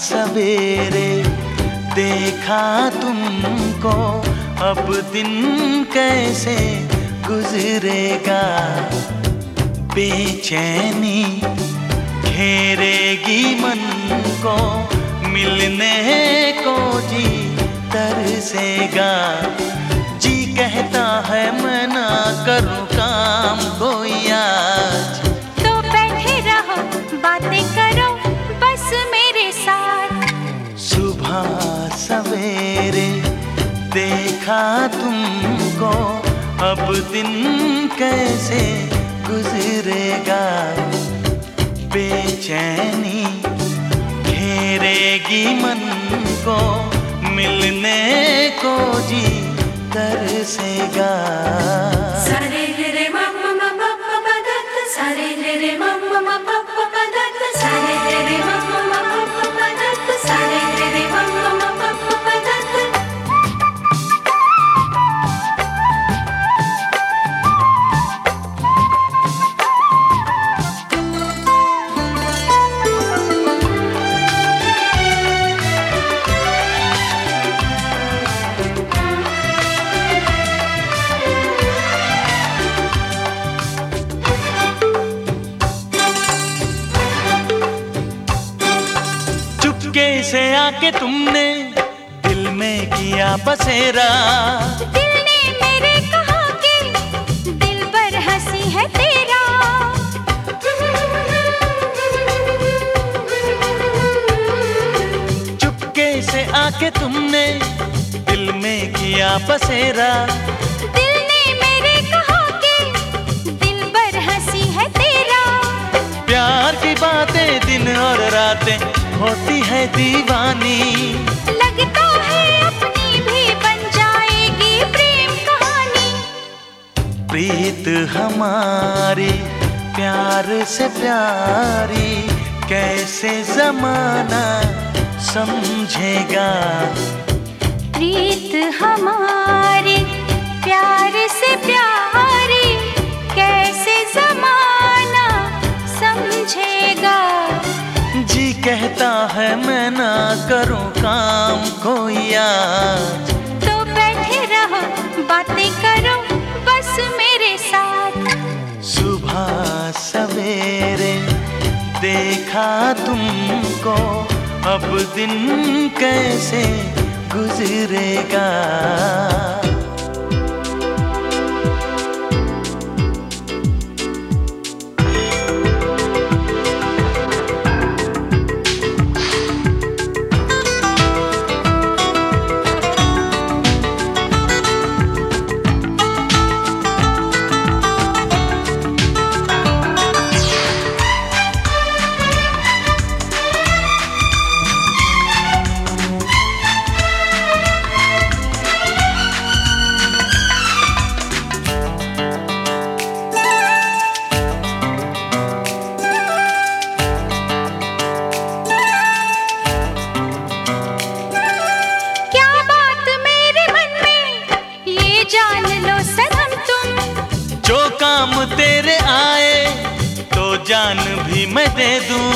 सवेरे देखा तुमको, अब दिन कैसे गुजरेगा। बेचैनी घेरेगी मन को, मिलने को जी तरसेगा। जी कहता है मैं ना करूं काम कोई आज, तो बैठे रहो बातें करो बस मेरे साथ। सुबह सवेरे देखा तुमको, अब दिन कैसे गुजरेगा। बेचैनी घेरेगी मन को, मिलने को जी तरसेगा। सारे रे मम्मा मम्मा पापा दत्त, सारे रे मम्मा मम्मा पापा दत्त, सारे रे मम्मा मम्मा पापा दत्त, सारे रे मम्मा मम्मा पापा दत्त। कैसे आके तुमने दिल में किया बसेरा। दिल ने मेरे कहा कि दिल पर हंसी है तेरा। चुपके से आके तुमने दिल में किया बसेरा। दिल ने मेरे कहा कि दिल पर हंसी है तेरा। प्यार की बातें दिन और रातें होती है दीवानी। लगता है अपनी भी बन जाएगी प्रेम कहानी। प्रीत हमारी प्यार से प्यारी, कैसे जमाना समझेगा। प्रीत हमारी प्यार से प्यारी, कैसे जमाना समझेगा। जी कहता है मैं ना करूं काम कोई आज, तो बैठे रहो बातें करो बस मेरे साथ। सुबह सवेरे देखा तुमको, अब दिन कैसे गुजरेगा। काम तेरे आए तो जान भी मैं दे दूं।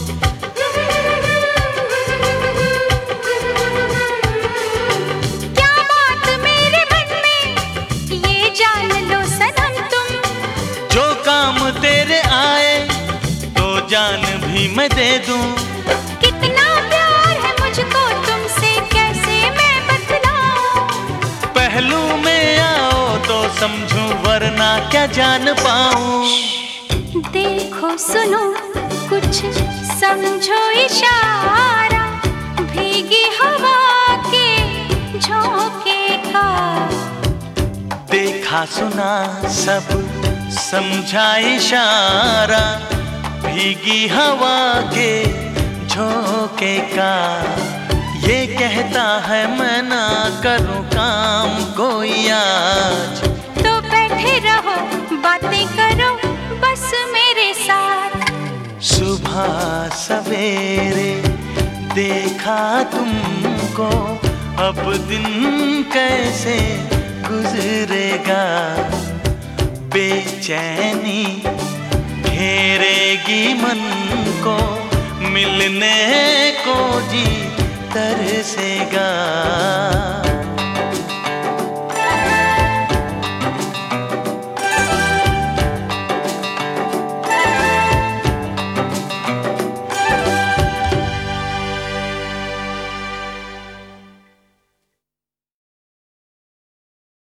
क्या बात मेरे मन में, ये जान लो सनम तुम। जो काम तेरे आए तो जान भी मैं दे दूं। कितना प्यार है मुझको तुमसे कैसे मैं बतलाऊं। पहलू में आओ तो समझूं वरना क्या जान पाऊं। देखो सुनो कुछ समझो इशारा, भीगी हवा के झोंके का। देखा सुना सब समझा इशारा, भीगी हवा के झोंके का। ये कहता है मैं ना करूं काम कोई आज, तो बैठे रहो बातें करो बस मेरे साथ। सुबह सवेरे देखा तुमको, अब दिन कैसे गुजरेगा। बेचैनी घेरेगी मन को, मिलने को जी तरसेगा।